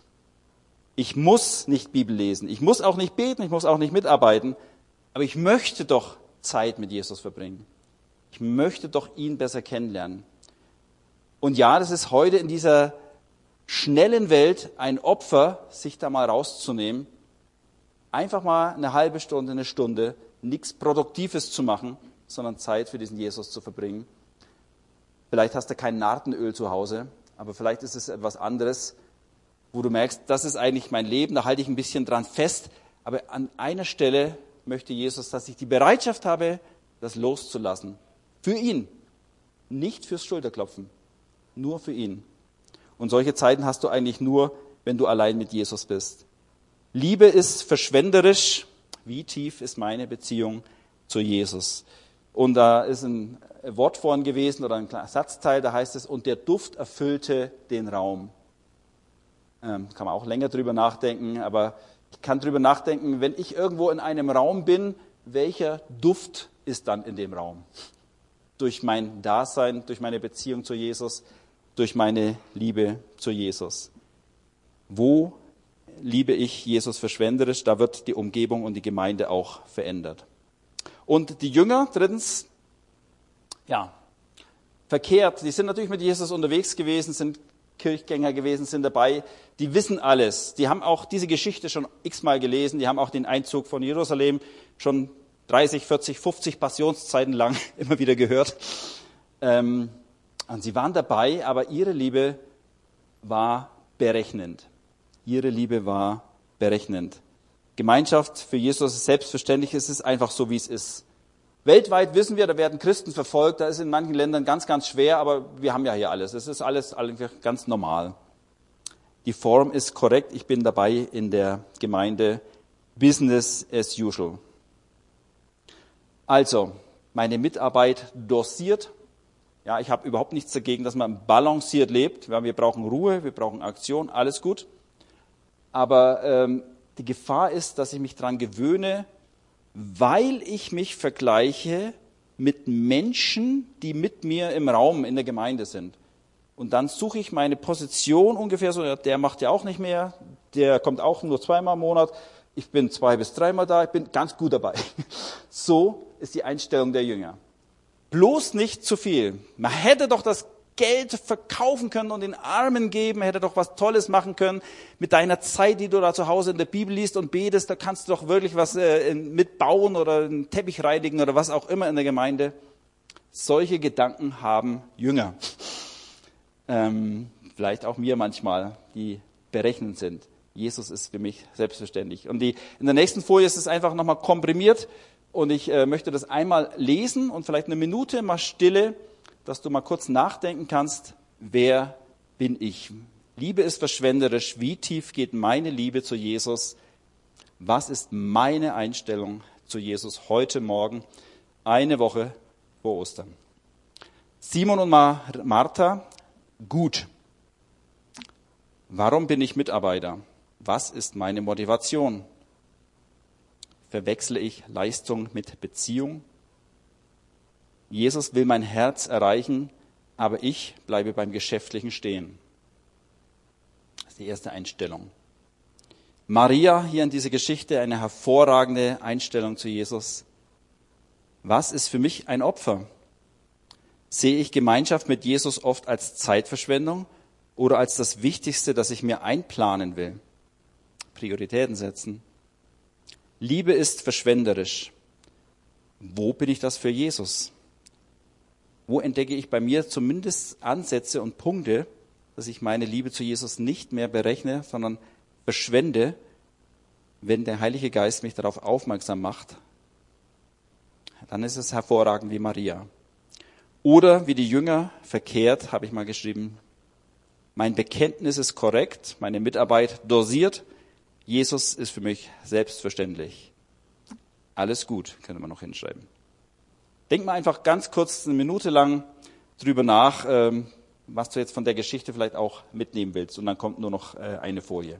Ich muss nicht Bibel lesen. Ich muss auch nicht beten. Ich muss auch nicht mitarbeiten. Aber ich möchte doch Zeit mit Jesus verbringen. Ich möchte doch ihn besser kennenlernen. Und ja, das ist heute in dieser schnellen Welt ein Opfer, sich da mal rauszunehmen, einfach mal eine halbe Stunde, eine Stunde, nichts Produktives zu machen, sondern Zeit für diesen Jesus zu verbringen. Vielleicht hast du kein Nartenöl zu Hause, aber vielleicht ist es etwas anderes, wo du merkst, das ist eigentlich mein Leben, da halte ich ein bisschen dran fest. Aber an einer Stelle möchte Jesus, dass ich die Bereitschaft habe, das loszulassen. Für ihn, nicht fürs Schulterklopfen, nur für ihn. Und solche Zeiten hast du eigentlich nur, wenn du allein mit Jesus bist. Liebe ist verschwenderisch. Wie tief ist meine Beziehung zu Jesus? Und da ist ein Wort vorhin gewesen oder ein kleiner Satzteil, da heißt es, und der Duft erfüllte den Raum. Kann man auch länger drüber nachdenken, aber ich kann drüber nachdenken, wenn ich irgendwo in einem Raum bin, welcher Duft ist dann in dem Raum? Durch mein Dasein, durch meine Beziehung zu Jesus, durch meine Liebe zu Jesus. Wo liebe ich Jesus verschwenderisch? Da wird die Umgebung und die Gemeinde auch verändert. Und die Jünger, drittens, verkehrt. Die sind natürlich mit Jesus unterwegs gewesen, sind Kirchgänger gewesen, sind dabei. Die wissen alles. Die haben auch diese Geschichte schon x-mal gelesen. Die haben auch den Einzug von Jerusalem schon 30, 40, 50 Passionszeiten lang immer wieder gehört. Und sie waren dabei, aber ihre Liebe war berechnend. Ihre Liebe war berechnend. Gemeinschaft für Jesus ist selbstverständlich. Es ist einfach so, wie es ist. Weltweit wissen wir, da werden Christen verfolgt. Da ist in manchen Ländern ganz, ganz schwer, aber wir haben ja hier alles. Es ist alles ganz normal. Die Form ist korrekt. Ich bin dabei in der Gemeinde Business as usual. Also, meine Mitarbeit dosiert. Ja, ich habe überhaupt nichts dagegen, dass man balanciert lebt. Wir brauchen Ruhe, wir brauchen Aktion, alles gut. Aber die Gefahr ist, dass ich mich daran gewöhne, weil ich mich vergleiche mit Menschen, die mit mir im Raum in der Gemeinde sind. Und dann suche ich meine Position ungefähr so, der macht ja auch nicht mehr, der kommt auch nur 2-mal im Monat, ich bin 2- bis 3-mal da, ich bin ganz gut dabei. So ist die Einstellung der Jünger. Bloß nicht zu viel. Man hätte doch das Geld verkaufen können und den Armen geben, hätte doch was Tolles machen können mit deiner Zeit, die du da zu Hause in der Bibel liest und betest, da kannst du doch wirklich was mitbauen oder einen Teppich reinigen oder was auch immer in der Gemeinde. Solche Gedanken haben Jünger. Vielleicht auch mir manchmal, die berechnend sind. Jesus ist für mich selbstverständlich. Und in der nächsten Folie ist es einfach nochmal komprimiert und ich möchte das einmal lesen und vielleicht eine Minute mal Stille, dass du mal kurz nachdenken kannst, wer bin ich? Liebe ist verschwenderisch. Wie tief geht meine Liebe zu Jesus? Was ist meine Einstellung zu Jesus heute Morgen, eine Woche vor Ostern? Simon und Martha, gut. Warum bin ich Mitarbeiter? Was ist meine Motivation? Verwechsle ich Leistung mit Beziehung? Jesus will mein Herz erreichen, aber ich bleibe beim Geschäftlichen stehen. Das ist die erste Einstellung. Maria, hier in dieser Geschichte, eine hervorragende Einstellung zu Jesus. Was ist für mich ein Opfer? Sehe ich Gemeinschaft mit Jesus oft als Zeitverschwendung oder als das Wichtigste, das ich mir einplanen will? Prioritäten setzen. Liebe ist verschwenderisch. Wo bin ich das für Jesus? Wo entdecke ich bei mir zumindest Ansätze und Punkte, dass ich meine Liebe zu Jesus nicht mehr berechne, sondern verschwende, wenn der Heilige Geist mich darauf aufmerksam macht? Dann ist es hervorragend wie Maria. Oder wie die Jünger, verkehrt, habe ich mal geschrieben, mein Bekenntnis ist korrekt, meine Mitarbeit dosiert, Jesus ist für mich selbstverständlich. Alles gut, könnte man noch hinschreiben. Denk mal einfach ganz kurz eine Minute lang drüber nach, was du jetzt von der Geschichte vielleicht auch mitnehmen willst. Und dann kommt nur noch eine Folie.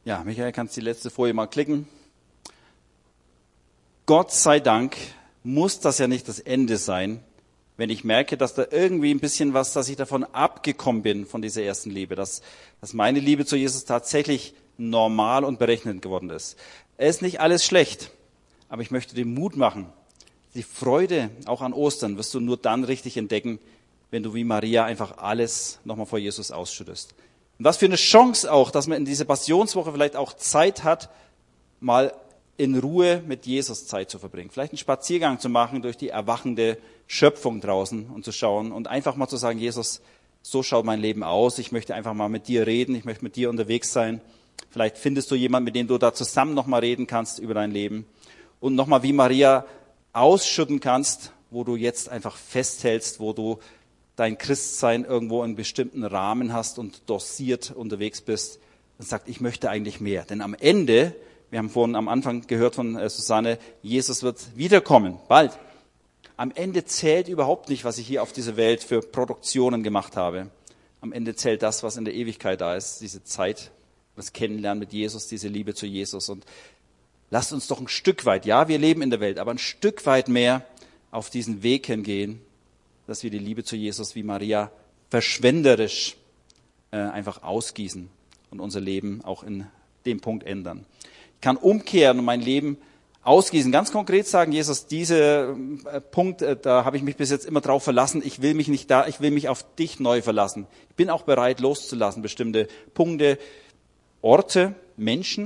Ja, Michael, kannst die letzte Folie mal klicken. Gott sei Dank muss das ja nicht das Ende sein, wenn ich merke, dass da irgendwie ein bisschen was, dass ich davon abgekommen bin, von dieser ersten Liebe, dass meine Liebe zu Jesus tatsächlich normal und berechnend geworden ist. Es ist nicht alles schlecht, aber ich möchte dir Mut machen. Die Freude auch an Ostern wirst du nur dann richtig entdecken, wenn du wie Maria einfach alles nochmal vor Jesus ausschüttest. Und was für eine Chance auch, dass man in dieser Passionswoche vielleicht auch Zeit hat, mal in Ruhe mit Jesus Zeit zu verbringen. Vielleicht einen Spaziergang zu machen durch die erwachende Schöpfung draußen und zu schauen und einfach mal zu sagen, Jesus, so schaut mein Leben aus. Ich möchte einfach mal mit dir reden. Ich möchte mit dir unterwegs sein. Vielleicht findest du jemanden, mit dem du da zusammen nochmal reden kannst über dein Leben. Und nochmal wie Maria ausschütten kannst, wo du jetzt einfach festhältst, wo du dein Christsein irgendwo in einem bestimmten Rahmen hast und dosiert unterwegs bist und sagt, ich möchte eigentlich mehr. Denn am Ende, wir haben vorhin am Anfang gehört von Susanne, Jesus wird wiederkommen, bald. Am Ende zählt überhaupt nicht, was ich hier auf dieser Welt für Produktionen gemacht habe. Am Ende zählt das, was in der Ewigkeit da ist, diese Zeit, das Kennenlernen mit Jesus, diese Liebe zu Jesus. Und lasst uns doch ein Stück weit, ja, wir leben in der Welt, aber ein Stück weit mehr auf diesen Weg hingehen, dass wir die Liebe zu Jesus wie Maria verschwenderisch einfach ausgießen und unser Leben auch in dem Punkt ändern. Ich kann umkehren und mein Leben ausgießen. Ganz konkret sagen, Jesus, diese Punkt, da habe ich mich bis jetzt immer drauf verlassen. Ich will mich auf dich neu verlassen. Ich bin auch bereit loszulassen, bestimmte Punkte, Orte, Menschen,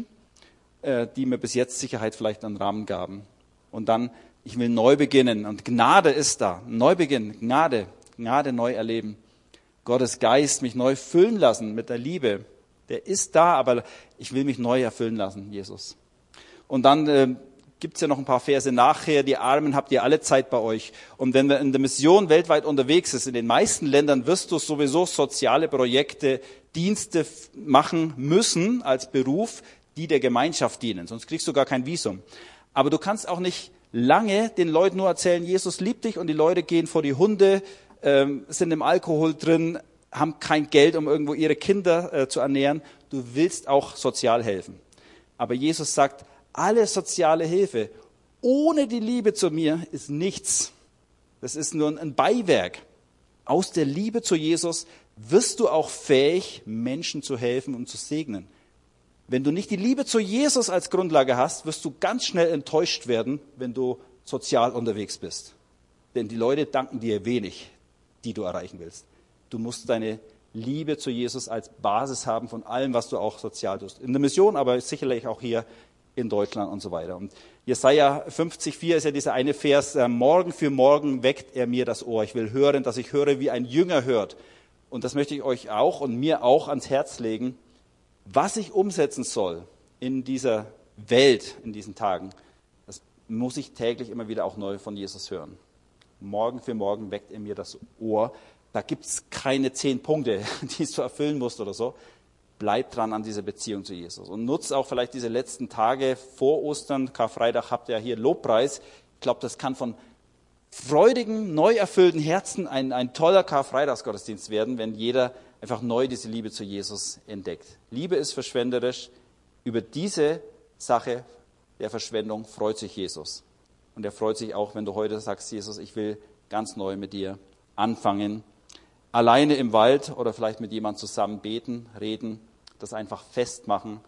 die mir bis jetzt Sicherheit vielleicht einen Rahmen gaben. Und dann, ich will neu beginnen. Und Gnade ist da. Neubeginn, Gnade neu erleben. Gottes Geist mich neu füllen lassen mit der Liebe. Der ist da, aber ich will mich neu erfüllen lassen, Jesus. Und dann gibt's ja noch ein paar Verse nachher. Die Armen habt ihr alle Zeit bei euch. Und wenn wir in der Mission weltweit unterwegs sind, in den meisten Ländern wirst du sowieso soziale Projekte, Dienste machen müssen als Beruf, die der Gemeinschaft dienen. Sonst kriegst du gar kein Visum. Aber du kannst auch nicht lange den Leuten nur erzählen, Jesus liebt dich, und die Leute gehen vor die Hunde, sind im Alkohol drin, haben kein Geld, um irgendwo ihre Kinder zu ernähren. Du willst auch sozial helfen. Aber Jesus sagt, alle soziale Hilfe ohne die Liebe zu mir ist nichts. Das ist nur ein Beiwerk. Aus der Liebe zu Jesus wirst du auch fähig, Menschen zu helfen und zu segnen. Wenn du nicht die Liebe zu Jesus als Grundlage hast, wirst du ganz schnell enttäuscht werden, wenn du sozial unterwegs bist. Denn die Leute danken dir wenig, die du erreichen willst. Du musst deine Liebe zu Jesus als Basis haben von allem, was du auch sozial tust. In der Mission, aber sicherlich auch hier in Deutschland und so weiter. Und Jesaja 50,4 ist ja dieser eine Vers, morgen für morgen weckt er mir das Ohr. Ich will hören, dass ich höre, wie ein Jünger hört. Und das möchte ich euch auch und mir auch ans Herz legen. Was ich umsetzen soll in dieser Welt, in diesen Tagen, das muss ich täglich immer wieder auch neu von Jesus hören. Morgen für morgen weckt er mir das Ohr. Da gibt's keine 10 Punkte, die du erfüllen musst oder so. Bleib dran an dieser Beziehung zu Jesus. Und nutzt auch vielleicht diese letzten Tage vor Ostern. Karfreitag habt ihr hier Lobpreis. Ich glaube, das kann von freudigen, neu erfüllten Herzen ein toller Karfreitagsgottesdienst werden, wenn jeder einfach neu diese Liebe zu Jesus entdeckt. Liebe ist verschwenderisch. Über diese Sache der Verschwendung freut sich Jesus. Und er freut sich auch, wenn du heute sagst, Jesus, ich will ganz neu mit dir anfangen. Alleine im Wald oder vielleicht mit jemandem zusammen beten, reden, das einfach festmachen.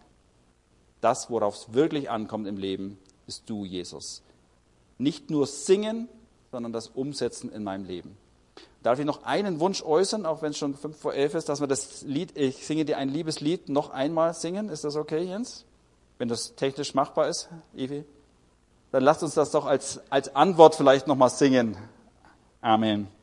Das, worauf es wirklich ankommt im Leben, bist du, Jesus. Nicht nur singen, sondern das Umsetzen in meinem Leben. Darf ich noch einen Wunsch äußern, auch wenn es schon 11:05 ist, dass wir das Lied, ich singe dir ein Liebeslied, noch einmal singen? Ist das okay, Jens? Wenn das technisch machbar ist, Evi? Dann lasst uns das doch als Antwort vielleicht nochmal singen. Amen.